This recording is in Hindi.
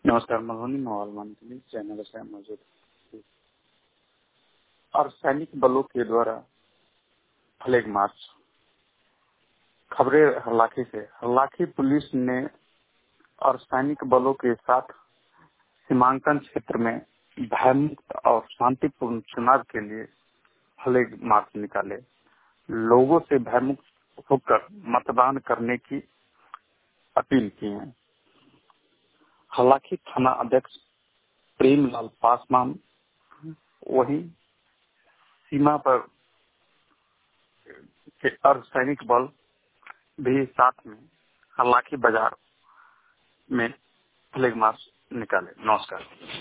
नमस्कार। मधुबनी माहौल मंथली चैनल से मौजूद और सैनिक बलों के द्वारा फ्लैग मार्च। खबरें हल्लाखी पुलिस ने और सैनिक बलों के साथ सीमांकन क्षेत्र में भयमुक्त और शांतिपूर्ण चुनाव के लिए फ्लैग मार्च निकाले। लोगों से भयमुक्त होकर मतदान करने की अपील की है। हल्लाखी थाना अध्यक्ष प्रेमलाल पासवान वही सीमा पर के अर्धसैनिक बल भी साथ में हल्लाखी बाजार में फ्लैग मार्च निकाले। नमस्कार।